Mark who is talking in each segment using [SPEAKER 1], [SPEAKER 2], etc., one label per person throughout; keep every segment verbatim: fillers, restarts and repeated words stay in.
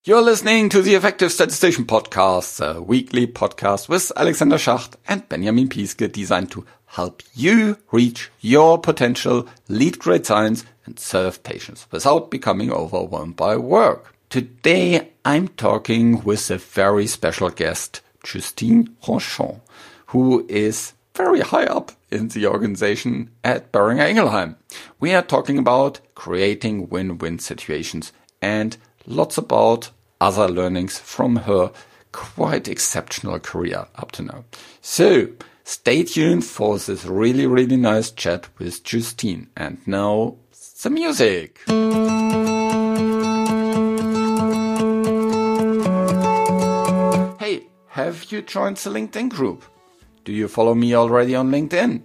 [SPEAKER 1] You're listening to the Effective Statistician Podcast, a weekly podcast with Alexander Schacht and Benjamin Piske, designed to help you reach your potential, lead great science, and serve patients without becoming overwhelmed by work. Today, I'm talking with a very special guest, Justine Rochon, who is very high up in the organization at Boehringer Ingelheim. We are talking about creating win-win situations and lots about other learnings from her quite exceptional career up to now. So stay tuned for this really, really nice chat with Justine. And now the music. Hey, have you joined the LinkedIn group? Do you follow me already on LinkedIn?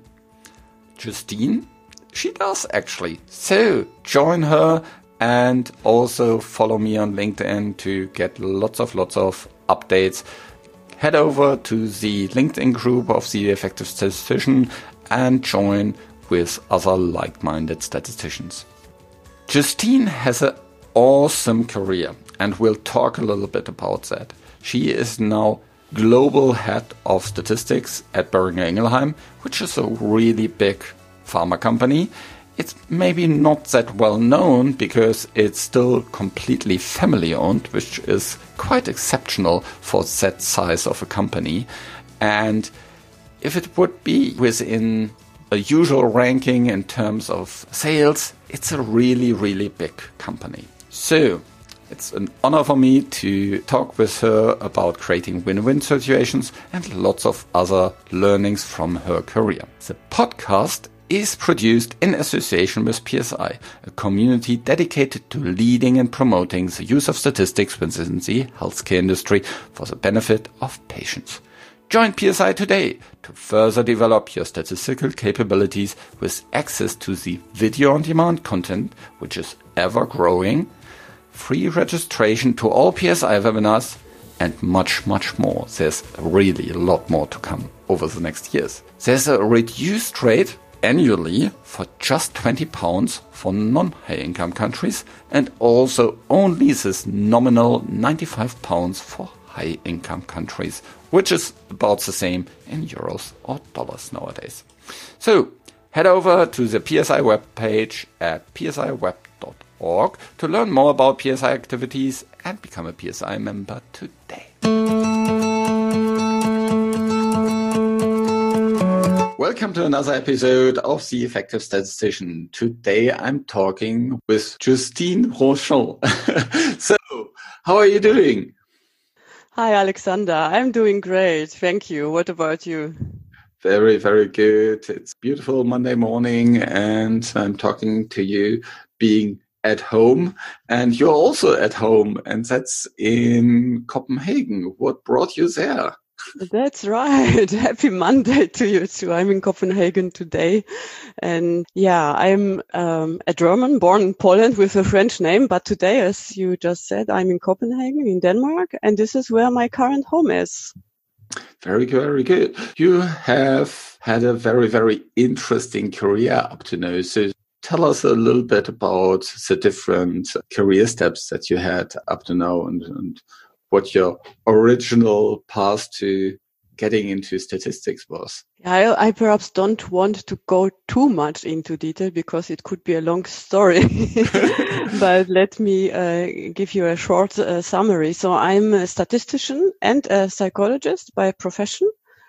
[SPEAKER 1] Justine? She does actually. So join her. And also follow me on LinkedIn to get lots of, lots of updates. Head over to the LinkedIn group of the Effective Statistician and join with other like-minded statisticians. Justine has an awesome career, and we'll talk a little bit about that. She is now global head of statistics at Boehringer Ingelheim, which is a really big pharma company. It's maybe not that well known because it's still completely family owned, which is quite exceptional for that size of a company. And if it would be within a usual ranking in terms of sales, it's a really, really big company. So it's an honor for me to talk with her about creating win-win situations and lots of other learnings from her career. The podcast is produced in association with P S I, a community dedicated to leading and promoting the use of statistics within the healthcare industry for the benefit of patients. Join P S I today to further develop your statistical capabilities with access to the video-on-demand content, which is ever growing, free registration to all P S I webinars, and much, much more. There's really a lot more to come over the next years. There's a reduced rate annually for just twenty pounds for non-high income countries, and also only this nominal ninety-five pounds for high income countries, which is about the same in euros or dollars nowadays. So head over to the P S I webpage at p s i web dot org to learn more about P S I activities and become a P S I member today. Welcome to another episode of The Effective Statistician. Today I'm talking with Justine Rochon. So, how are you doing?
[SPEAKER 2] Hi, Alexander. I'm doing great. Thank you. What about you?
[SPEAKER 1] Very, very good. It's beautiful Monday morning and I'm talking to you being at home, and you're also at home, and that's in Copenhagen. What brought you there?
[SPEAKER 2] That's right. Happy Monday to you too. I'm in Copenhagen today. And yeah, I'm um, a German born in Poland with a French name. But today, as you just said, I'm in Copenhagen in Denmark. And this is where my current home is.
[SPEAKER 1] Very good, very good. You have had a very, very interesting career up to now. So tell us a little bit about the different career steps that you had up to now and, and what your original path to getting into statistics was.
[SPEAKER 2] I, I perhaps don't want to go too much into detail because it could be a long story, but let me uh, give you a short uh, summary. So I'm a statistician and a psychologist by profession.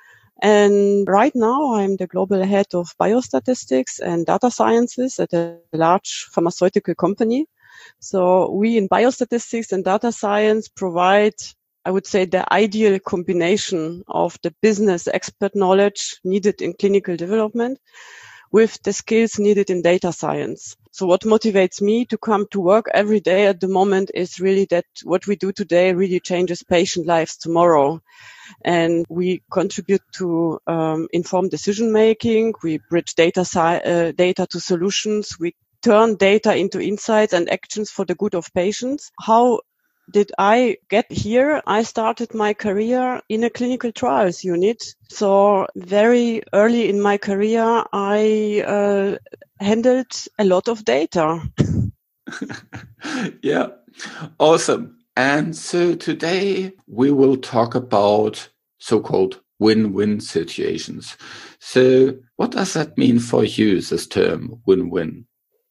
[SPEAKER 2] And right now I'm the global head of biostatistics and data sciences at a large pharmaceutical company. So we in biostatistics and data science provide, I would say, the ideal combination of the business expert knowledge needed in clinical development with the skills needed in data science. So what motivates me to come to work every day at the moment is really that what we do today really changes patient lives tomorrow. And we contribute to um, informed decision making. We bridge data, sci- uh, data to solutions. We turn data into insights and actions for the good of patients. How did I get here? I started my career in a clinical trials unit. So very early in my career, I uh, handled a lot of data.
[SPEAKER 1] Yeah, awesome. And so today we will talk about so-called win-win situations. So what does that mean for you, this term win-win?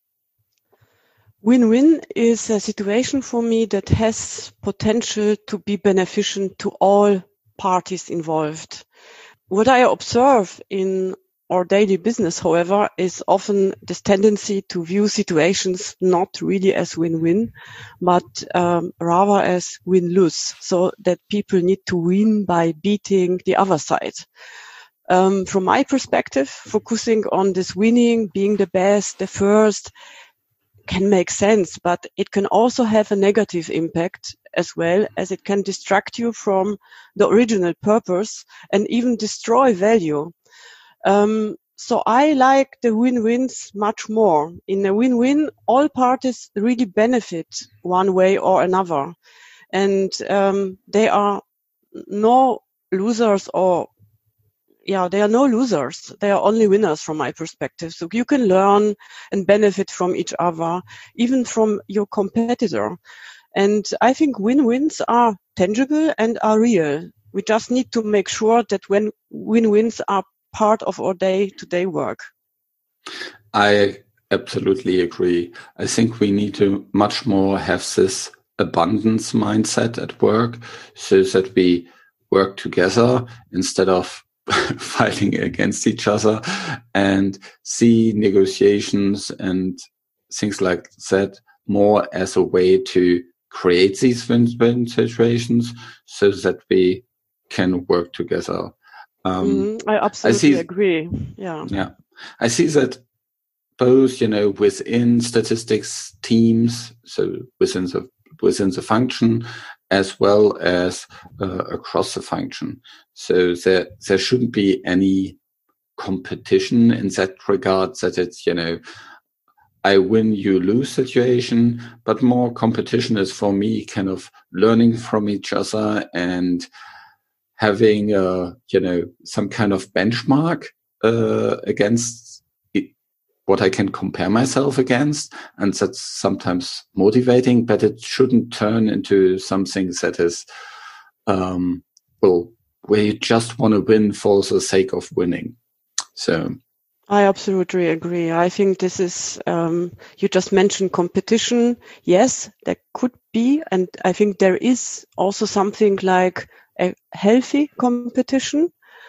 [SPEAKER 2] Win-win is a situation for me that has potential to be beneficial to all parties involved. What I observe in our daily business, however, is often this tendency to view situations not really as win-win, but um, rather as win-lose, so that people need to win by beating the other side. Um, from my perspective, focusing on this winning, being the best, the first, can make sense, but it can also have a negative impact as well, as it can distract you from the original purpose and even destroy value. Um, so I like the win-wins much more. In a win-win, all parties really benefit one way or another. And um, they are no losers or Yeah, there are no losers. They are only winners from my perspective. So you can learn and benefit from each other, even from your competitor. And I think win-wins are tangible and are real. We just need to make sure that when win-wins are part of our day-to-day work.
[SPEAKER 1] I absolutely agree. I think we need to much more have this abundance mindset at work, so that we work together instead of fighting against each other, and see negotiations and things like that more as a way to create these win-win situations so that we can work together. Um,
[SPEAKER 2] mm, I absolutely I see, agree. Yeah.
[SPEAKER 1] Yeah. I see that both, you know, within statistics teams, so within the, within the function, as well as uh, across the function. So there, there shouldn't be any competition in that regard, that it's, you know, I win, you lose situation, but more competition is for me kind of learning from each other and having, uh, you know, some kind of benchmark uh, against it, what I can compare myself against. And that's sometimes motivating, but it shouldn't turn into something that is, um, well, where you just want to win for the sake of winning. So
[SPEAKER 2] I absolutely agree. I think this is, um, you just mentioned competition. Yes, there could be. And I think there is also something like a healthy competition.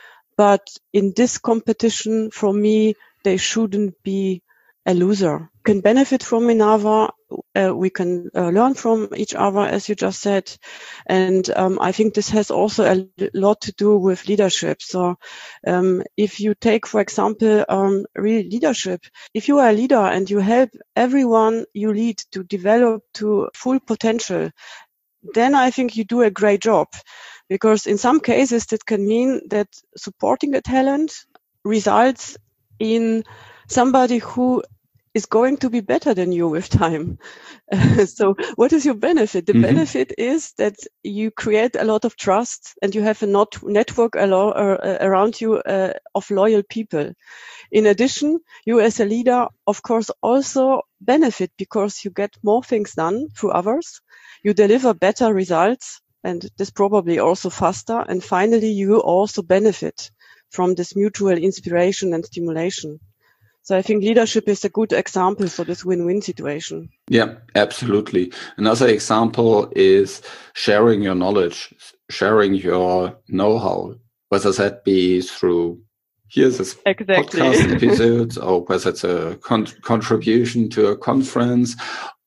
[SPEAKER 2] But in this competition, for me, they shouldn't be a loser. Can benefit from another. Uh, we can uh, learn from each other, as you just said. And um, I think this has also a lot to do with leadership. So um, if you take, for example, um, real leadership, if you are a leader and you help everyone you lead to develop to full potential, then I think you do a great job. Because in some cases, that can mean that supporting a talent results in somebody who is going to be better than you with time. Uh, so what is your benefit? The mm-hmm. benefit is that you create a lot of trust and you have a not network alo- uh, around you uh, of loyal people. In addition, you as a leader, of course, also benefit because you get more things done through others. You deliver better results, and this probably also faster. And finally, you also benefit from this mutual inspiration and stimulation. So I think leadership is a good example for this win-win situation.
[SPEAKER 1] Yeah, absolutely. Another example is sharing your knowledge, sharing your know-how, whether that be through here's this
[SPEAKER 2] exactly.
[SPEAKER 1] podcast episode, or whether it's a con- contribution to a conference,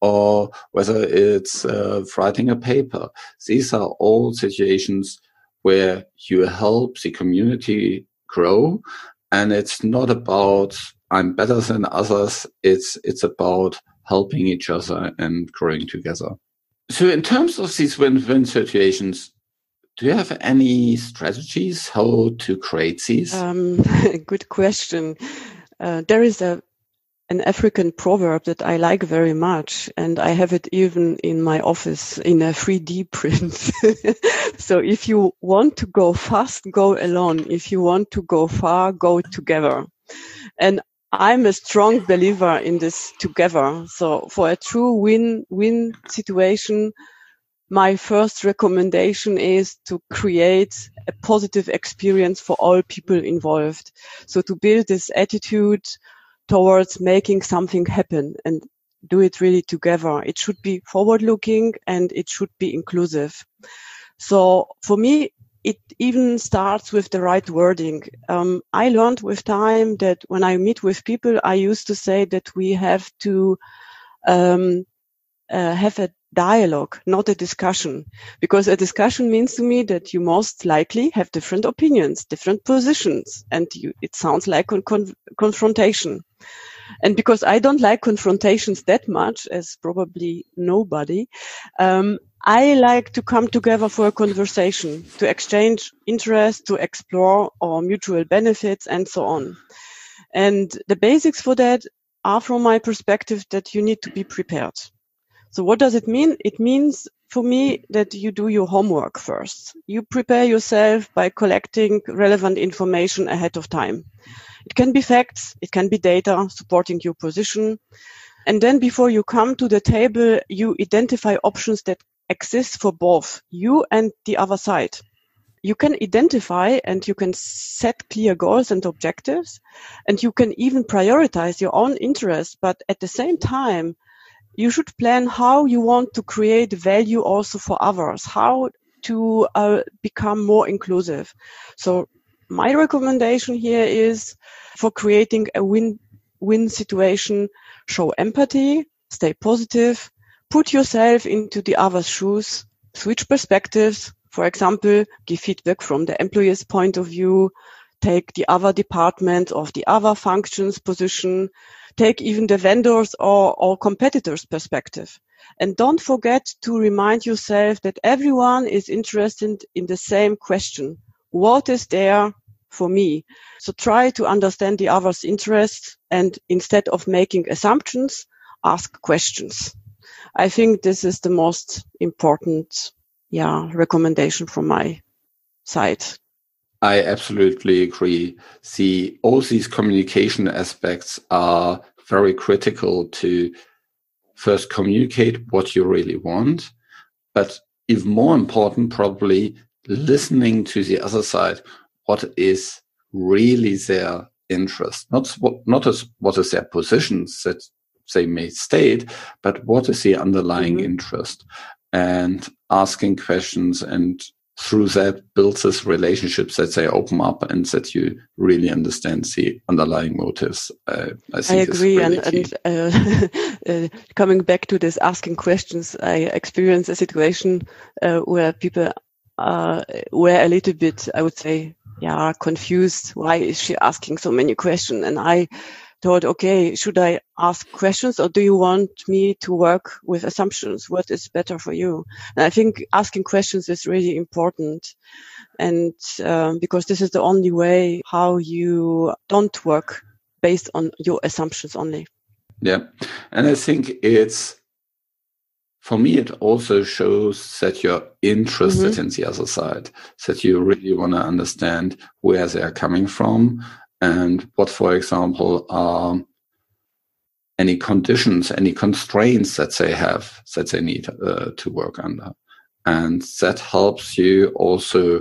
[SPEAKER 1] or whether it's uh, writing a paper. These are all situations where you help the community grow, and it's not about I'm better than others. It's it's about helping each other and growing together. So in terms of these win-win situations, do you have any strategies how to create these?
[SPEAKER 2] Um, good question. Uh, there is a an African proverb that I like very much, and I have it even in my office in a three D print. So if you want to go fast, go alone. If you want to go far, go together. And I'm a strong believer in this together. So for a true win-win situation, my first recommendation is to create a positive experience for all people involved. So to build this attitude towards making something happen and do it really together. It should be forward-looking and it should be inclusive. So for me, it even starts with the right wording. Um, I learned with time that when I meet with people, I used to say that we have to um, uh, have a dialogue, not a discussion, because a discussion means to me that you most likely have different opinions, different positions, and you, it sounds like a con- confrontation. And because I don't like confrontations that much, as probably nobody, um, I like to come together for a conversation, to exchange interest, to explore our mutual benefits, and so on. And the basics for that are, from my perspective, that you need to be prepared. So what does it mean? It means for me that you do your homework first. You prepare yourself by collecting relevant information ahead of time. It can be facts, it can be data supporting your position. And then before you come to the table, you identify options that exist for both you and the other side. You can identify and you can set clear goals and objectives, and you can even prioritize your own interests. But at the same time, you should plan how you want to create value also for others, how to uh, become more inclusive. So my recommendation here is for creating a win-win situation, show empathy, stay positive, put yourself into the other's shoes, switch perspectives. For example, give feedback from the employee's point of view, take the other department of the other function's position, take even the vendors or, or competitors' perspective. And don't forget to remind yourself that everyone is interested in the same question. What is there for me? So try to understand the other's interests, and instead of making assumptions, ask questions. I think this is the most important, yeah, recommendation from my side.
[SPEAKER 1] I absolutely agree. See, all these communication aspects are very critical to first communicate what you really want, but even more important, probably listening to the other side, what is really their interest, not what, not as what is their positions that they may state, but what is the underlying mm-hmm. interest, and asking questions, and through that builds this relationships that they open up and that you really understand the underlying motives. Uh, I, think
[SPEAKER 2] I agree.
[SPEAKER 1] really
[SPEAKER 2] and, and uh, uh, coming back to this asking questions, I experienced a situation uh, where people uh, were a little bit, I would say, yeah, confused. Why is she asking so many questions? And I thought, okay, should I ask questions, or do you want me to work with assumptions? What is better for you? And I think asking questions is really important. And um, because this is the only way how you don't work based on your assumptions only.
[SPEAKER 1] Yeah. And I think it's, for me, it also shows that you're interested mm-hmm. in the other side, that you really want to understand where they're coming from, and what, for example, are any conditions, any constraints that they have that they need uh, to work under. And that helps you also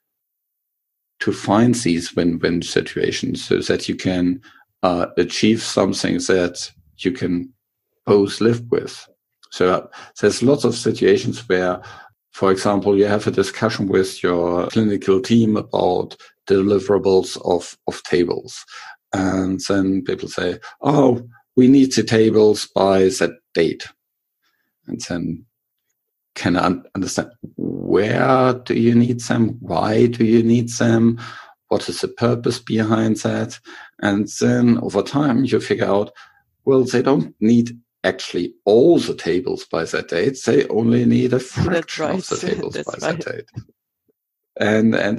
[SPEAKER 1] to find these win-win situations so that you can uh, achieve something that you can both live with. So uh, there's lots of situations where, for example, you have a discussion with your clinical team about deliverables of, of tables. And then people say, oh, we need the tables by that date. And then can I understand, where do you need them? Why do you need them? What is the purpose behind that? And then over time you figure out, well, they don't need actually all the tables by that date. They only need a fraction right. of the tables by right. that date. And, and,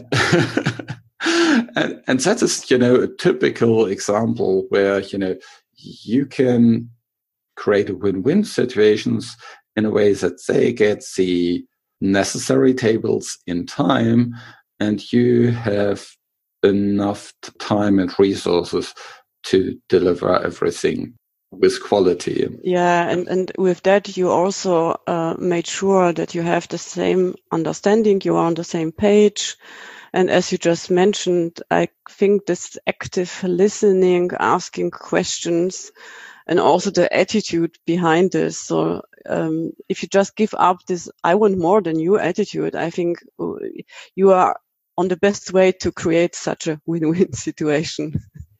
[SPEAKER 1] and, and that is, you know, a typical example where, you know, you can create a win-win situations in a way that they get the necessary tables in time, and you have enough time and resources to deliver everything with quality.
[SPEAKER 2] Yeah, and, and with that, you also uh, made sure that you have the same understanding, you are on the same page. And as you just mentioned, I think this active listening, asking questions, and also the attitude behind this. So um, if you just give up this "I want more than you" attitude, I think you are on the best way to create such a win-win situation.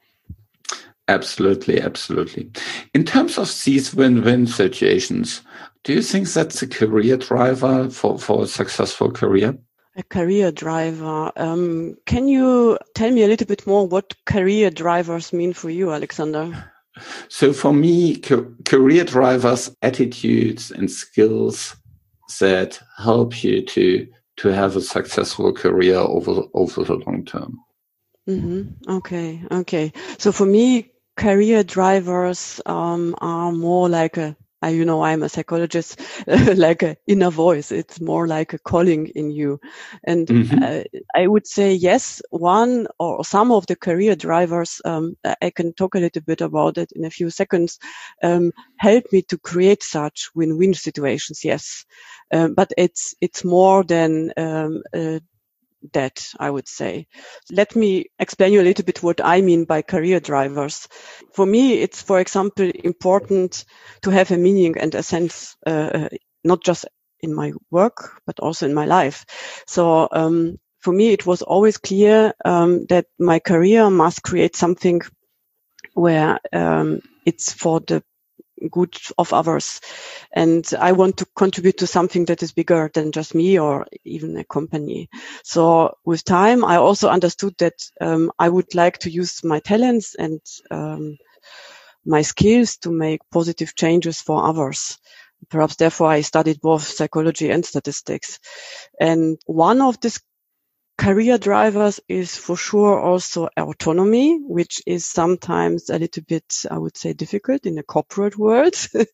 [SPEAKER 1] Absolutely, absolutely. In terms of these win-win situations, do you think that's a career driver for, for a successful career?
[SPEAKER 2] A career driver. Um, can you tell me a little bit more what career drivers mean for you, Alexander?
[SPEAKER 1] So for me, ca- career drivers, attitudes and skills that help you to to have a successful career over over the long term.
[SPEAKER 2] Mm-hmm. Okay, okay. So for me, career drivers um, are more like a, I, you know, I'm a psychologist, like a inner voice. It's more like a calling in you. And mm-hmm. uh, I would say, yes, one or some of the career drivers, um, I can talk a little bit about it in a few seconds, um, help me to create such win-win situations. Yes. Um, but it's, it's more than, um, uh, that, I would say. Let me explain you a little bit what I mean by career drivers. For me, it's, for example, important to have a meaning and a sense, uh, not just in my work, but also in my life. So um, for me, it was always clear um, that my career must create something where um, it's for the good of others. And I want to contribute to something that is bigger than just me or even a company. So with time, I also understood that um, I would like to use my talents and um, my skills to make positive changes for others. Perhaps therefore I studied both psychology and statistics. And one of these career drivers is for sure also autonomy, which is sometimes a little bit, I would say, difficult in the corporate world.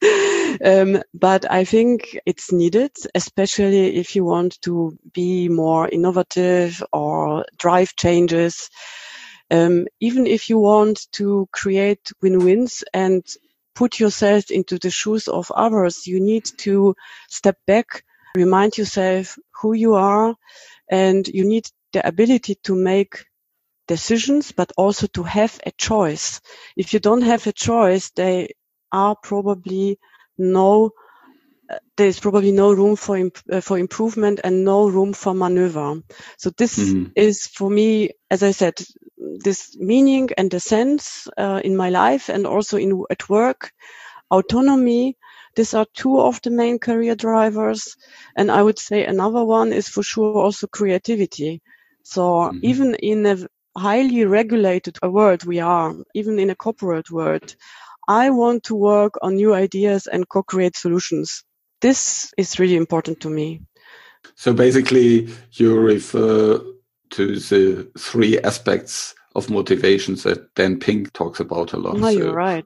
[SPEAKER 2] um, but I think it's needed, especially if you want to be more innovative or drive changes. Um, even if you want to create win-wins and put yourself into the shoes of others, you need to step back, remind yourself who you are, and you need the ability to make decisions, but also to have a choice. If you don't have a choice, there are probably no, uh, there is probably no room for imp- uh, for improvement and no room for maneuver. So this mm-hmm. is for me, as I said, this meaning and the sense uh, in my life and also in at work, autonomy. These are two of the main career drivers. And I would say another one is for sure also creativity. So mm-hmm. even in a highly regulated world we are, even in a corporate world, I want to work on new ideas and co-create solutions. This is really important to me.
[SPEAKER 1] So basically you refer to the three aspects of motivations that Dan Pink talks about a lot.
[SPEAKER 2] No,
[SPEAKER 1] so
[SPEAKER 2] you're right.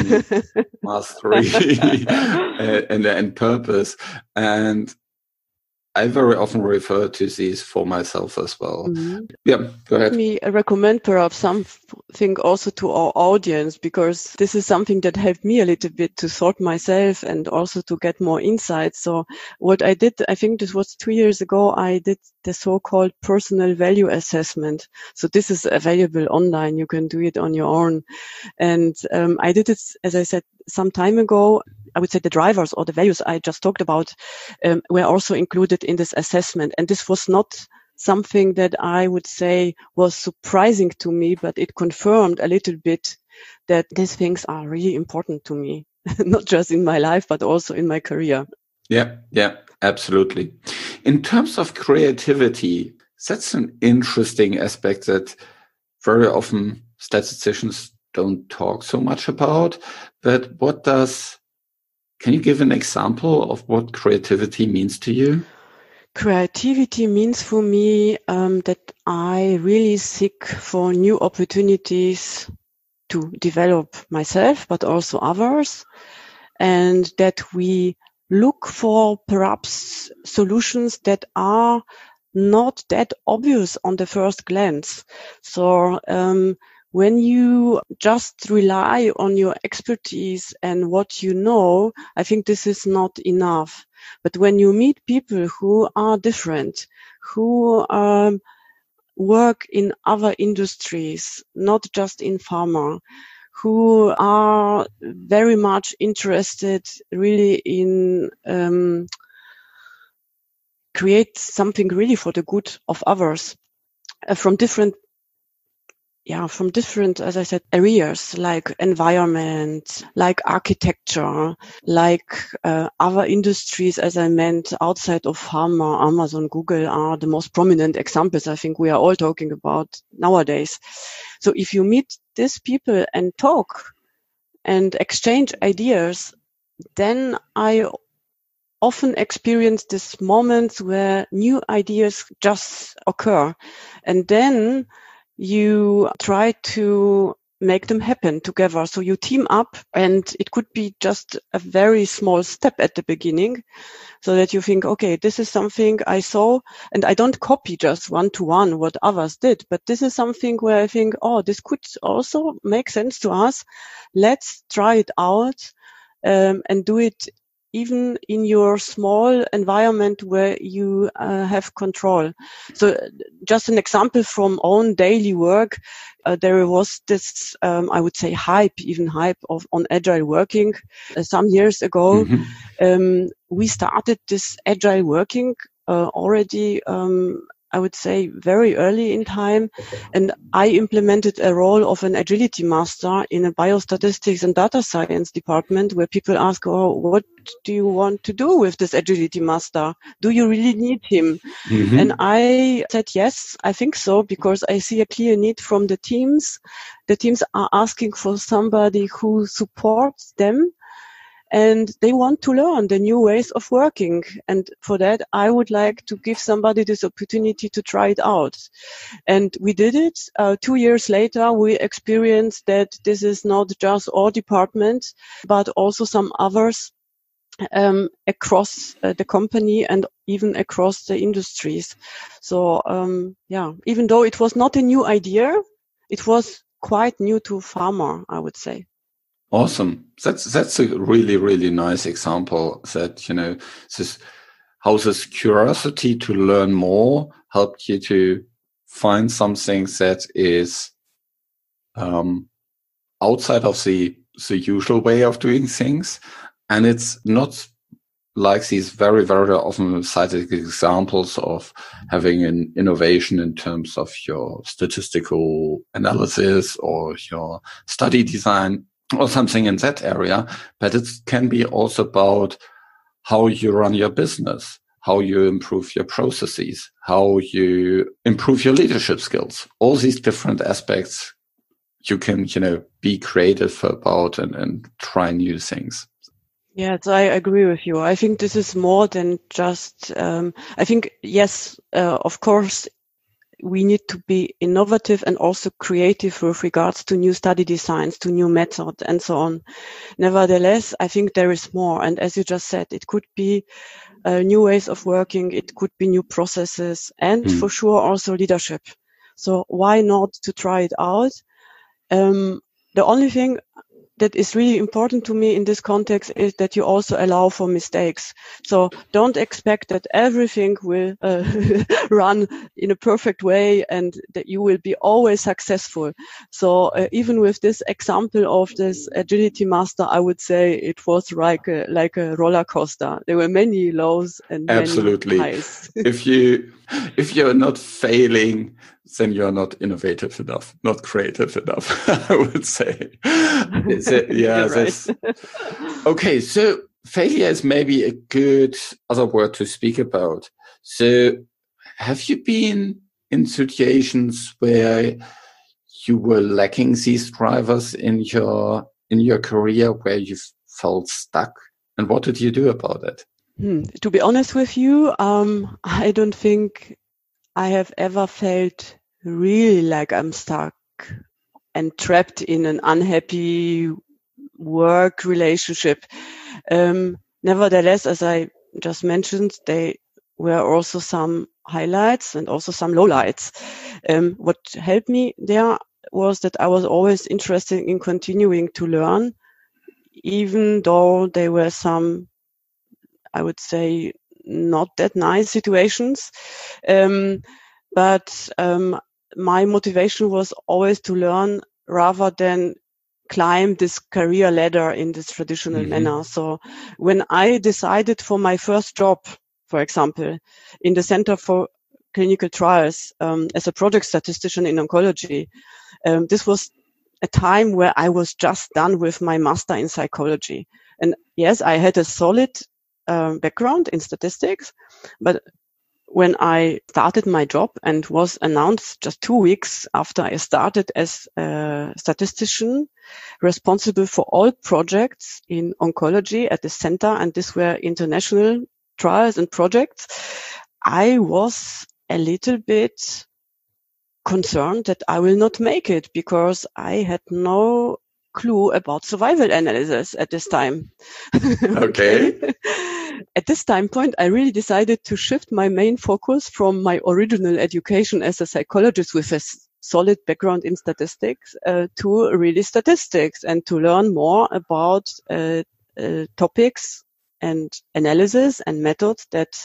[SPEAKER 1] Mastery and, and purpose. And I very often refer to these for myself as well. Mm-hmm. Yeah, go ahead.
[SPEAKER 2] Let me recommend perhaps something also to our audience, because this is something that helped me a little bit to sort myself and also to get more insights. So what I did, I think this was two years ago, I did the so-called personal value assessment. So this is available online. You can do it on your own. And um, I did it, as I said, some time ago. I would say the drivers or the values I just talked about um, were also included in this assessment. And this was not something that I would say was surprising to me, but it confirmed a little bit that these things are really important to me, not just in my life, but also in my career.
[SPEAKER 1] Yeah, yeah, absolutely. In terms of creativity, that's an interesting aspect that very often statisticians don't talk so much about. But what does Can you give an example of what creativity means to you?
[SPEAKER 2] Creativity means for me um, that I really seek for new opportunities to develop myself, but also others, and that we look for perhaps solutions that are not that obvious on the first glance. So um, when you just rely on your expertise and what you know, I think this is not enough. But when you meet people who are different, who um, work in other industries, not just in pharma, who are very much interested really in um, create something really for the good of others uh, from different Yeah, from different, as I said, areas like environment, like architecture, like uh, other industries, as I meant, outside of pharma. Amazon, Google are the most prominent examples I think we are all talking about nowadays. So if you meet these people and talk and exchange ideas, then I often experience these moments where new ideas just occur. And then you try to make them happen together. So you team up, and it could be just a very small step at the beginning so that you think, okay, this is something I saw, and I don't copy just one to one what others did, but this is something where I think, oh, this could also make sense to us. Let's try it out um, and do it even in your small environment where you uh, have control. So just an example from own daily work, uh, there was this, um, I would say hype, even hype of on agile working uh, some years ago. Mm-hmm. Um, we started this agile working uh, already, um, I would say very early in time. And I implemented a role of an agility master in a biostatistics and data science department where people ask, oh, what do you want to do with this agility master? Do you really need him? Mm-hmm. And I said, yes, I think so, because I see a clear need from the teams. The teams are asking for somebody who supports them, and they want to learn the new ways of working. And for that, I would like to give somebody this opportunity to try it out. And we did it. Uh, two years later, we experienced that this is not just our department, but also some others um, across uh, the company and even across the industries. So, um, yeah, even though it was not a new idea, it was quite new to pharma, I would say.
[SPEAKER 1] Awesome. That's that's a really, really nice example that, you know, this, how this curiosity to learn more helped you to find something that is um, outside of the, the usual way of doing things. And it's not like these very, very often cited examples of having an innovation in terms of your statistical analysis or your study design, or something in that area, but it can be also about how you run your business, how you improve your processes, how you improve your leadership skills. All these different aspects you can, you know, be creative about and, and try new things.
[SPEAKER 2] Yes, I agree with you. I think this is more than just, um, I think, yes, uh, of course, we need to be innovative and also creative with regards to new study designs, to new methods, and so on. Nevertheless, I think there is more. And as you just said, it could be uh, new ways of working. It could be new processes, and mm. for sure also leadership. So why not to try it out? Um, the only thing that is really important to me in this context is that you also allow for mistakes. So don't expect that everything will uh, run in a perfect way and that you will be always successful. So uh, even with this example of this agility master, I would say it was like a, like a roller coaster. There were many lows and
[SPEAKER 1] Absolutely.
[SPEAKER 2] many highs.
[SPEAKER 1] if you if you're not failing, then you're not innovative enough, not creative enough, I would say. So, yeah.
[SPEAKER 2] Right.
[SPEAKER 1] Okay. So failure is maybe a good other word to speak about. So have you been in situations where you were lacking these drivers in your, in your career, where you felt stuck? And what did you do about it?
[SPEAKER 2] Hmm. To be honest with you, um, I don't think I have ever felt really like I'm stuck and trapped in an unhappy work relationship. Um, nevertheless, as I just mentioned, there were also some highlights and also some lowlights. Um, what helped me there was that I was always interested in continuing to learn, even though there were some, I would say, not that nice situations. Um, but um, my motivation was always to learn rather than climb this career ladder in this traditional mm-hmm. manner. So when I decided for my first job, for example, in the Center for Clinical Trials um, as a project statistician in oncology, um, this was a time where I was just done with my master in psychology. And yes, I had a solid um, background in statistics, but when I started my job and was announced just two weeks after I started as a statistician responsible for all projects in oncology at the center, and these were international trials and projects, I was a little bit concerned that I will not make it because I had no clue about survival analysis at this time.
[SPEAKER 1] Okay.
[SPEAKER 2] At this time point, I really decided to shift my main focus from my original education as a psychologist with a solid background in statistics uh, to really statistics and to learn more about uh, uh, topics and analysis and methods that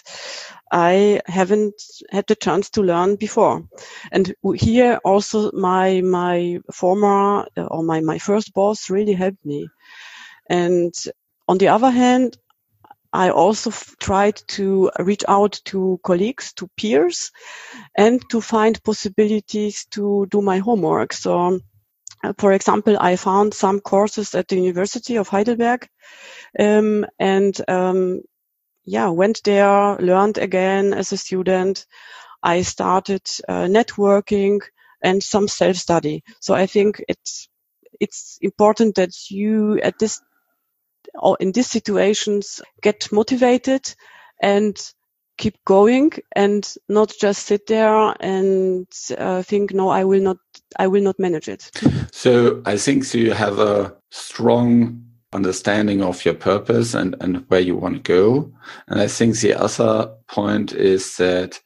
[SPEAKER 2] I haven't had the chance to learn before. And here also my, my former uh, or my, my first boss really helped me. And on the other hand, I also f- tried to reach out to colleagues, to peers, and to find possibilities to do my homework. So, uh, for example, I found some courses at the University of Heidelberg, um, and um, yeah, went there, learned again as a student. I started uh, networking and some self-study. So I think it's it's important that you at this or in these situations get motivated and keep going and not just sit there and uh, think, no, I will not, I will not manage it.
[SPEAKER 1] So I think so you have a strong understanding of your purpose and, and where you want to go. And I think the other point is that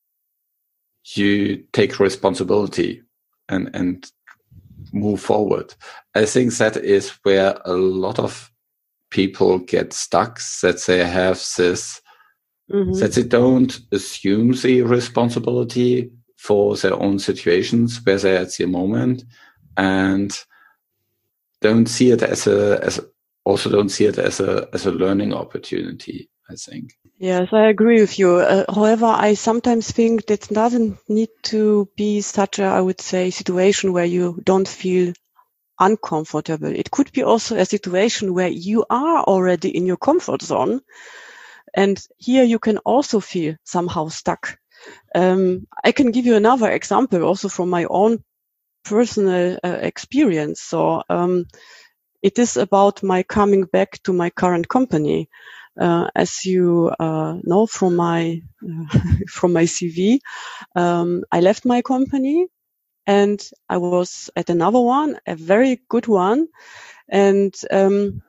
[SPEAKER 1] you take responsibility and, and move forward. I think that is where a lot of people get stuck, that they have this, mm-hmm. that they don't assume the responsibility for their own situations where they're at the moment, and don't see it as a, as also don't see it as a, as a learning opportunity, I think.
[SPEAKER 2] Yes, I agree with you. Uh, however, I sometimes think that doesn't need to be such a, I would say, situation where you don't feel uncomfortable. It could be also a situation where you are already in your comfort zone, and here you can also feel somehow stuck. Um, I can give you another example also from my own personal uh, experience. So um, it is about my coming back to my current company. Uh, as you uh, know from my uh, from my C V, um, I left my company. And I was at another one, a very good one. And um,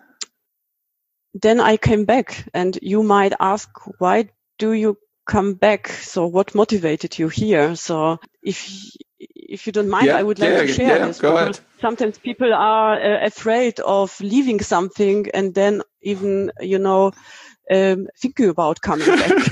[SPEAKER 2] then I came back. And you might ask, why do you come back? So what motivated you here? So if if you don't mind,
[SPEAKER 1] yeah,
[SPEAKER 2] I would like
[SPEAKER 1] yeah,
[SPEAKER 2] to share
[SPEAKER 1] yeah,
[SPEAKER 2] this.
[SPEAKER 1] Go
[SPEAKER 2] because
[SPEAKER 1] ahead.
[SPEAKER 2] Sometimes people are uh, afraid of leaving something and then even, you know, um, thinking about coming back.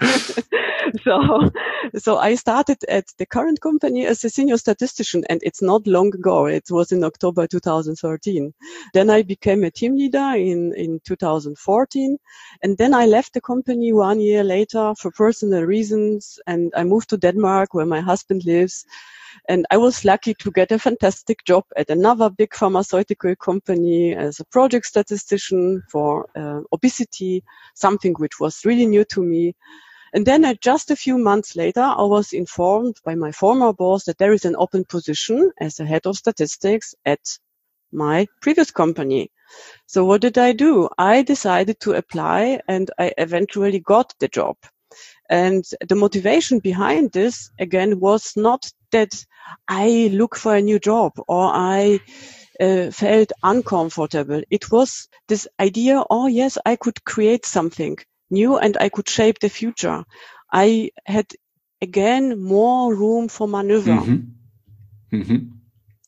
[SPEAKER 2] So, so I started at the current company as a senior statistician, and it's not long ago. It was in October two thousand thirteen. Then I became a team leader in, in two thousand fourteen. And then I left the company one year later for personal reasons. And I moved to Denmark where my husband lives. And I was lucky to get a fantastic job at another big pharmaceutical company as a project statistician for uh, obesity, something which was really new to me. And then uh, just a few months later, I was informed by my former boss that there is an open position as a head of statistics at my previous company. So what did I do? I decided to apply, and I eventually got the job. And the motivation behind this, again, was not that I look for a new job or I uh, felt uncomfortable. It was this idea, oh yes, I could create something new and I could shape the future. I had, again, more room for maneuver.
[SPEAKER 1] Mm-hmm. Mm-hmm.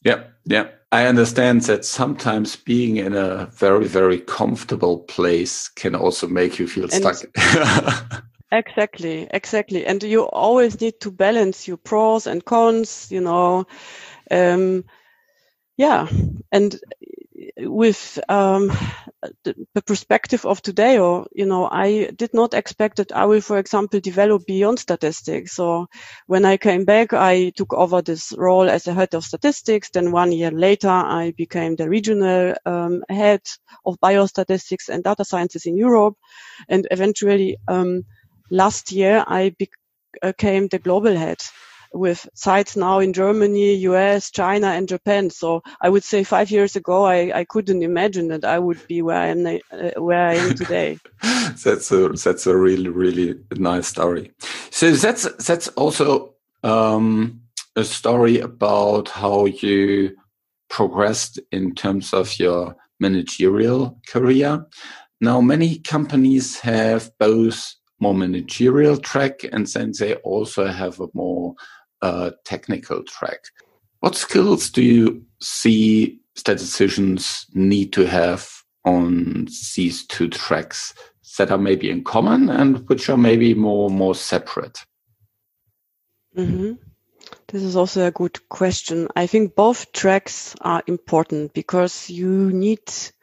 [SPEAKER 1] Yeah, yeah. I understand that sometimes being in a very, very comfortable place can also make you feel
[SPEAKER 2] And
[SPEAKER 1] stuck.
[SPEAKER 2] exactly, exactly. And you always need to balance your pros and cons, you know. Um, yeah. And with um, the, the perspective of today, or, you know, I did not expect that I will, for example, develop beyond statistics. So when I came back, I took over this role as a head of statistics. Then one year later, I became the regional um, head of biostatistics and data sciences in Europe. And eventually, um, last year, I became the global head, with sites now in Germany, U S, China, and Japan. So I would say five years ago, I, I couldn't imagine that I would be where I am, uh, where I am today.
[SPEAKER 1] That's a that's a really really nice story. So that's that's also um, a story about how you progressed in terms of your managerial career. Now, many companies have both more managerial track and then they also have a more uh, technical track. What skills do you see statisticians need to have on these two tracks that are maybe in common and which are maybe more more separate?
[SPEAKER 2] Mm-hmm. This is also a good question. I think both tracks are important because you need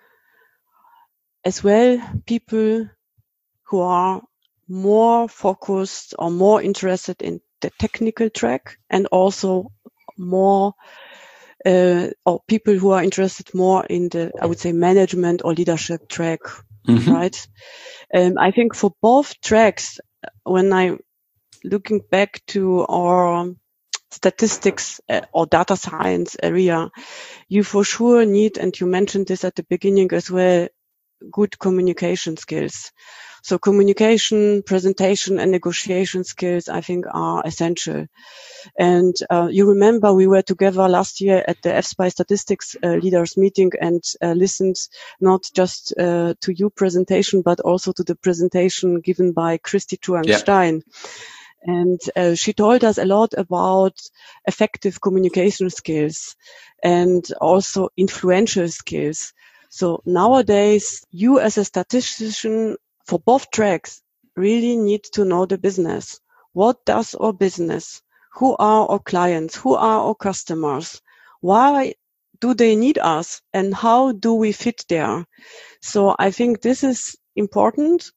[SPEAKER 2] as well people who are more focused or more interested in the technical track, and also more uh, or people who are interested more in the, I would say, management or leadership track, mm-hmm. right? Um, I think for both tracks, when I looking back to our statistics uh, or data science area, you for sure need, and you mentioned this at the beginning as well, good communication skills. So communication, presentation, and negotiation skills, I think, are essential. And uh, you remember we were together last year at the F S P I Statistics uh, Leaders Meeting and uh, listened not just uh, to your presentation, but also to the presentation given by Christy Chuang-Stein. Yeah. And uh, she told us a lot about effective communication skills and also influential skills. So nowadays, you as a statistician for both tracks really need to know the business. What does our business? Who are our clients? Who are our customers? Why do they need us? And how do we fit there? So I think this is important.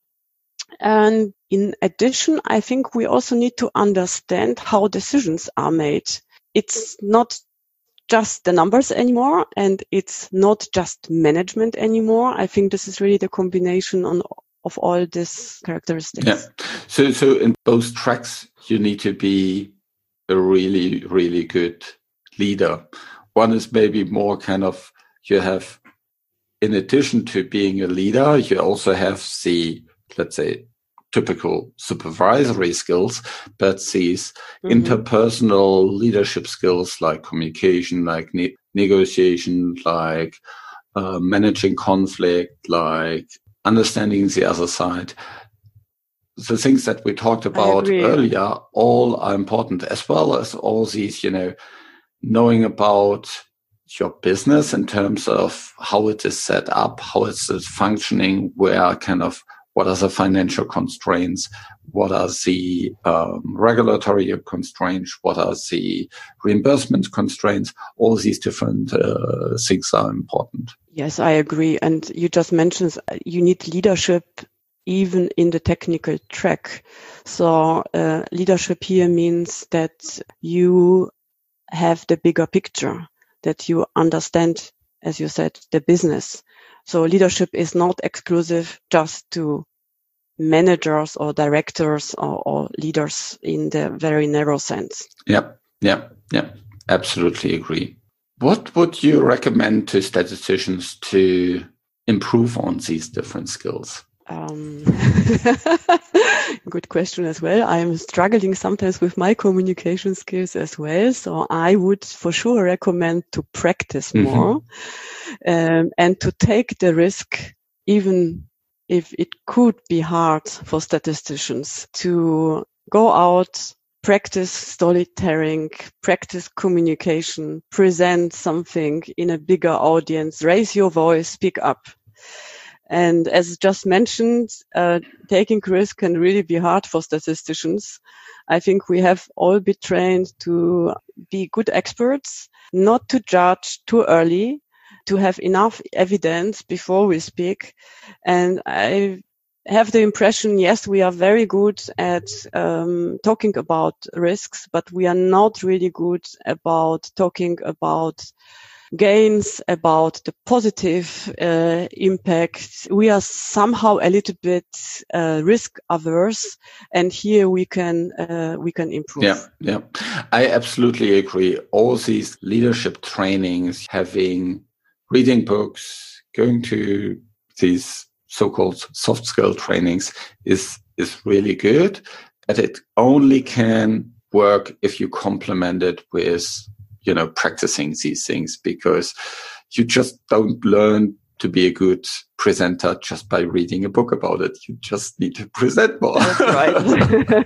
[SPEAKER 2] And in addition, I think we also need to understand how decisions are made. It's not just the numbers anymore, and it's not just management anymore. I think this is really the combination on, of all these characteristics.
[SPEAKER 1] Yeah. So, so in both tracks, you need to be a really, really good leader. One is maybe more kind of, you have, in addition to being a leader, you also have the, let's say, typical supervisory skills, but these mm-hmm. interpersonal leadership skills like communication, like ne- negotiation, like uh, managing conflict, like understanding the other side. The things that we talked about earlier, all are important, as well as all these, you know, knowing about your business in terms of how it is set up, how it's functioning, where kind of, what are the financial constraints? What are the um, regulatory constraints? What are the reimbursement constraints? All these different uh, things are important.
[SPEAKER 2] Yes, I agree. And you just mentioned you need leadership even in the technical track. So uh, leadership here means that you have the bigger picture, that you understand, as you said, the business. So leadership is not exclusive just to managers or directors or, or leaders in the very narrow sense.
[SPEAKER 1] Yeah, yeah, yeah, absolutely agree. What would you recommend to statisticians to improve on these different skills?
[SPEAKER 2] Um, good question as well. I'm struggling sometimes with my communication skills as well. So I would for sure recommend to practice mm-hmm. more um, and to take the risk, even if it could be hard for statisticians, to go out practice storytelling, practice communication, present something in a bigger audience, raise your voice, speak up. And as just mentioned, uh, taking risk can really be hard for statisticians. I think we have all been trained to be good experts, not to judge too early, to have enough evidence before we speak. And I have the impression, yes, we are very good at um, talking about risks, but we are not really good about talking about gains, about the positive uh, impact. We are somehow a little bit uh, risk averse, and here we can uh, we can improve.
[SPEAKER 1] Yeah, yeah, I absolutely agree. All these leadership trainings, having reading books, going to these so-called soft skill trainings is is really good, but it only can work if you complement it with, you know, practicing these things, because you just don't learn to be a good presenter just by reading a book about it. You just need to present more.
[SPEAKER 2] That's right.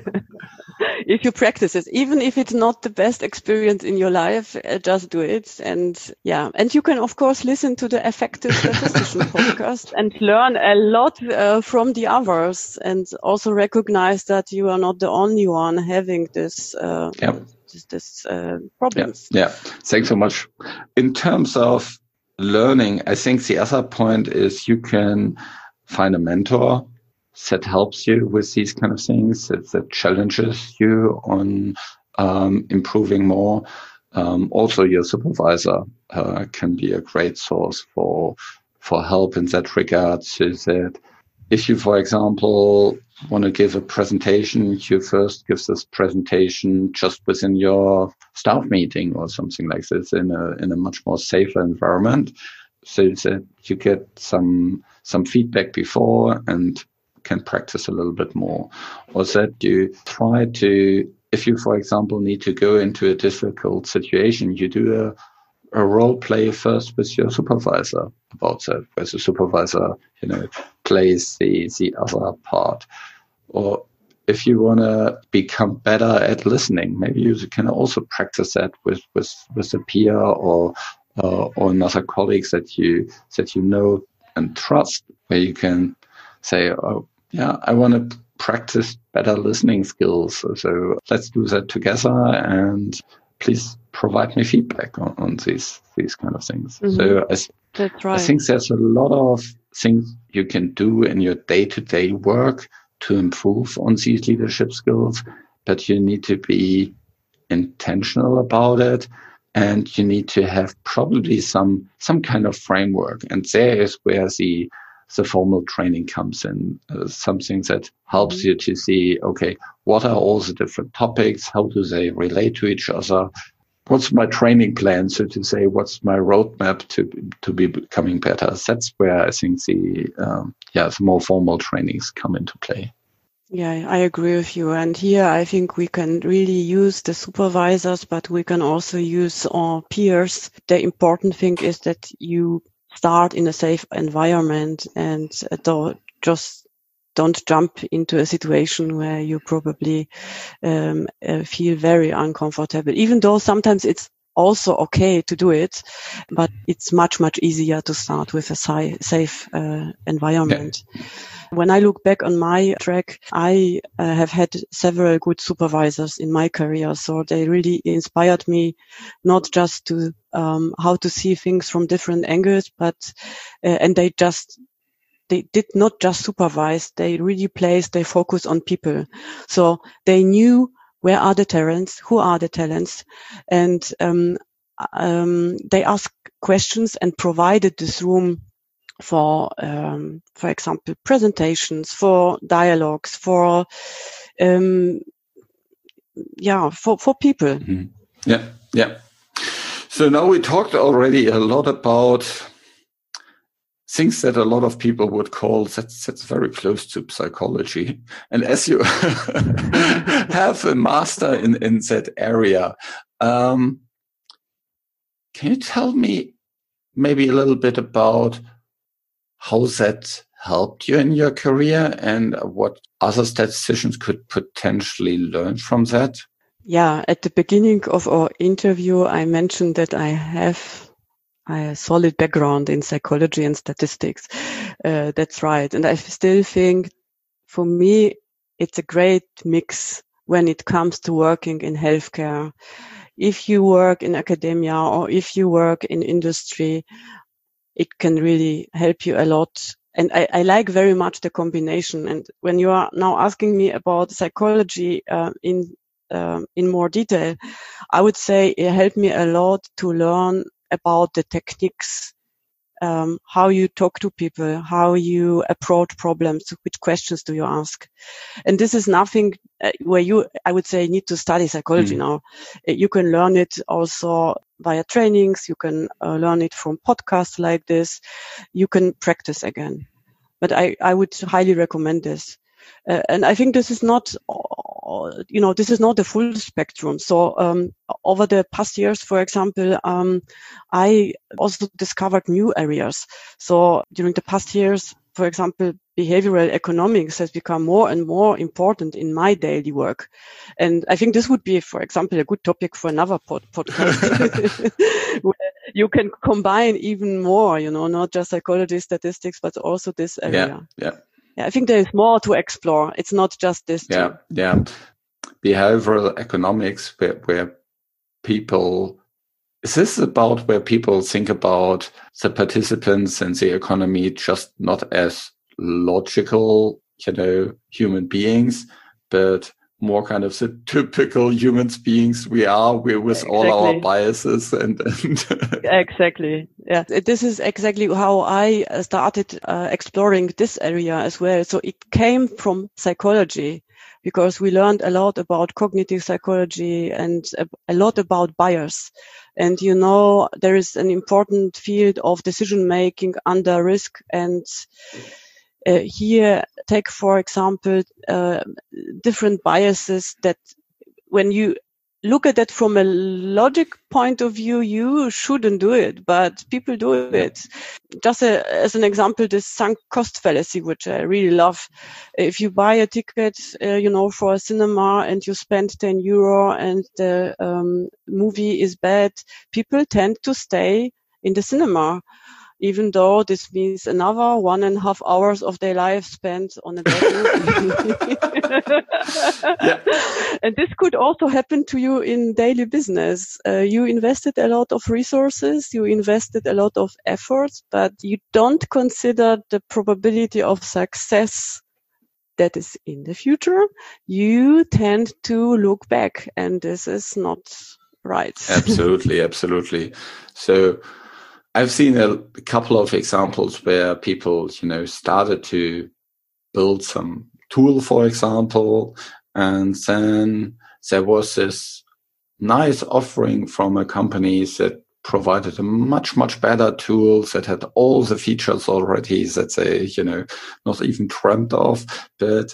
[SPEAKER 2] If you practice it, even if it's not the best experience in your life, uh, just do it. And yeah, and you can of course listen to the Effective Statistician podcast and learn a lot uh, from the others, and also recognize that you are not the only one having this. Uh,
[SPEAKER 1] yep.
[SPEAKER 2] This, this uh, problems.
[SPEAKER 1] Yeah. yeah, thanks so much. In terms of learning, I think the other point is you can find a mentor that helps you with these kind of things, that, that challenges you on um, improving more. Um, also, your supervisor uh, can be a great source for for help in that regard. So that if you, for example, want to give a presentation, you first give this presentation just within your staff meeting or something like this in a in a much more safer environment, so that you get some some feedback before and can practice a little bit more. Or that you try to, if you, for example, need to go into a difficult situation, you do a a role play first with your supervisor about that, where the supervisor, you know, plays the, the other part. Or if you want to become better at listening, maybe you can also practice that with, with, with a peer or, uh, or another colleagues that you, that you know and trust, where you can say, oh, yeah, I want to practice better listening skills. So, so let's do that together, and please provide me feedback on, on these these kind of things. Mm-hmm. So I,
[SPEAKER 2] That's right.
[SPEAKER 1] I think there's a lot of things you can do in your day-to-day work to improve on these leadership skills, but you need to be intentional about it, and you need to have probably some some kind of framework. And there is where the the formal training comes in, uh, something that helps mm-hmm. you to see, okay, what are all the different topics? How do they relate to each other? What's my training plan? So to say, what's my roadmap to to be becoming better? That's where I think the um, yeah the more formal trainings come into play.
[SPEAKER 2] Yeah, I agree with you. And here I think we can really use the supervisors, but we can also use our peers. The important thing is that you start in a safe environment and don't just don't jump into a situation where you probably um, uh, feel very uncomfortable, even though sometimes it's also okay to do it, but it's much, much easier to start with a si- safe uh, environment. Yeah. When I look back on my track, I uh, have had several good supervisors in my career. So they really inspired me not just to um, how to see things from different angles, but uh, and they just they did not just supervise. They really placed their focus on people. So they knew where are the talents, who are the talents, and um, um, they asked questions and provided this room for, um, for example, presentations, for dialogues, for, um, yeah, for, for people.
[SPEAKER 1] Mm-hmm. Yeah, yeah. So now we talked already a lot about things that a lot of people would call, that's, that's very close to psychology. And as you have a master in, in that area, um, can you tell me maybe a little bit about how that helped you in your career and what other statisticians could potentially learn from that?
[SPEAKER 2] Yeah, at the beginning of our interview, I mentioned that I have a solid background in psychology and statistics. Uh, that's right. And I still think for me, it's a great mix when it comes to working in healthcare. If you work in academia or if you work in industry, it can really help you a lot. And I, I like very much the combination. And when you are now asking me about psychology uh, in um, in more detail, I would say it helped me a lot to learn about the techniques, um, how you talk to people, how you approach problems, which questions do you ask. And this is nothing uh, where you, I would say, need to study psychology mm. now. You can learn it also via trainings. You can uh, learn it from podcasts like this. You can practice again. But I, I would highly recommend this. Uh, and I think this is not, uh, you know, this is not the full spectrum. So um, over the past years, for example, um, I also discovered new areas. So during the past years, for example, behavioral economics has become more and more important in my daily work. And I think this would be, for example, a good topic for another pod- podcast. Where you can combine even more, you know, not just psychology, statistics, but also this area.
[SPEAKER 1] Yeah, yeah.
[SPEAKER 2] Yeah, I think there is more to explore. It's not just this.
[SPEAKER 1] Yeah,
[SPEAKER 2] too.
[SPEAKER 1] yeah. Behavioral economics, where, where people, is this about where people think about the participants and the economy just not as logical, you know, human beings, but more kind of the typical human beings we are, we're with exactly. all our biases and, and
[SPEAKER 2] exactly. Yeah. This is exactly how I started uh, exploring this area as well. So it came from psychology because we learned a lot about cognitive psychology and a, a lot about bias. And, you know, there is an important field of decision making under risk. And Uh, here, take, for example, uh, different biases that when you look at it from a logic point of view, you shouldn't do it, but people do it. Just a, as an example, this sunk cost fallacy, which I really love. If you buy a ticket, uh, you know, for a cinema and you spend ten euro and the um, movie is bad, people tend to stay in the cinema, even though this means another one and a half hours of their life spent on a bad movie. Yeah. And this could also happen to you in daily business. Uh, you invested a lot of resources, you invested a lot of efforts, but you don't consider the probability of success that is in the future. You tend to look back, and this is not right.
[SPEAKER 1] Absolutely, absolutely. So I've seen a couple of examples where people, you know, started to build some tool, for example, and then there was this nice offering from a company that provided a much, much better tool that had all the features already that they, you know, not even dreamt of, but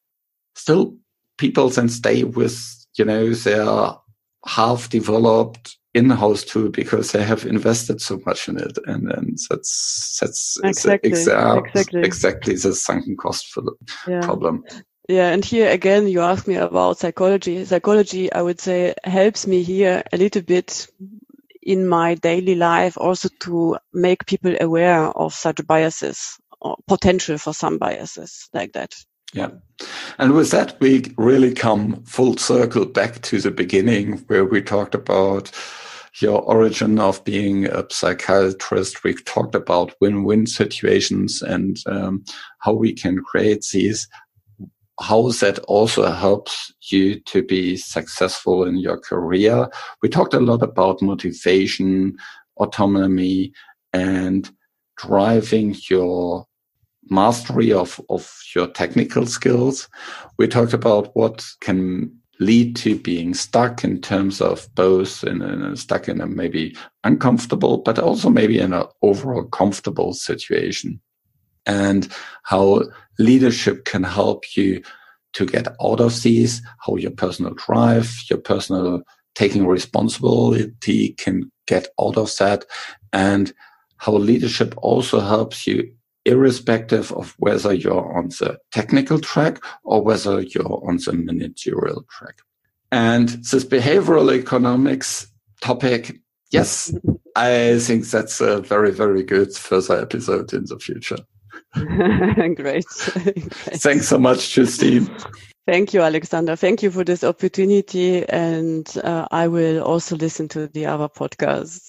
[SPEAKER 1] still people then stay with, you know, their half-developed in-house tool because they have invested so much in it, and and that's that's
[SPEAKER 2] exactly
[SPEAKER 1] exa-
[SPEAKER 2] exactly
[SPEAKER 1] exactly the sunken cost for the yeah. problem.
[SPEAKER 2] Yeah, and here again, you asked me about psychology. Psychology, I would say, helps me here a little bit in my daily life, also to make people aware of such biases or potential for some biases like that.
[SPEAKER 1] Yeah. And with that, we really come full circle back to the beginning where we talked about your origin of being a psychiatrist. We talked about win-win situations and um, how we can create these, how that also helps you to be successful in your career. We talked a lot about motivation, autonomy, and driving your mastery of, of your technical skills. We talked about what can lead to being stuck in terms of both in a, stuck in a maybe uncomfortable, but also maybe in an overall comfortable situation, and how leadership can help you to get out of these, how your personal drive, your personal taking responsibility can get out of that, and how leadership also helps you irrespective of whether you're on the technical track or whether you're on the managerial track. And this behavioral economics topic, yes, I think that's a very, very good further episode in the future.
[SPEAKER 2] Great. Great.
[SPEAKER 1] Thanks so much, Justine.
[SPEAKER 2] Thank you, Alexander. Thank you for this opportunity. And uh, I will also listen to the other podcasts.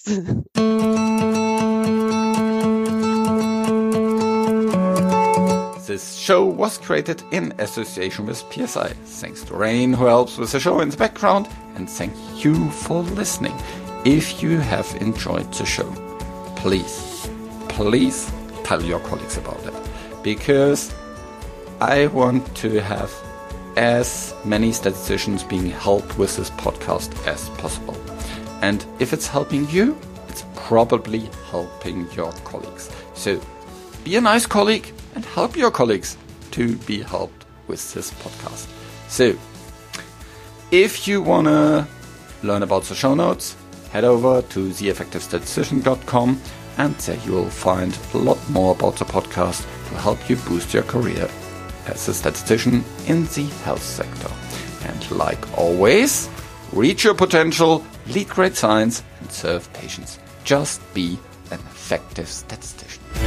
[SPEAKER 1] This show was created in association with P S I. Thanks to Rain, who helps with the show in the background. And thank you for listening. If you have enjoyed the show, please, please tell your colleagues about it. Because I want to have as many statisticians being helped with this podcast as possible. And if it's helping you, it's probably helping your colleagues. So be a nice colleague and help your colleagues to be helped with this podcast. So if you want to learn about the show notes, head over to the effective statistician dot com, and there you will find a lot more about the podcast to help you boost your career as a statistician in the health sector. And like always, reach your potential, lead great science, and serve patients. Just be an effective statistician.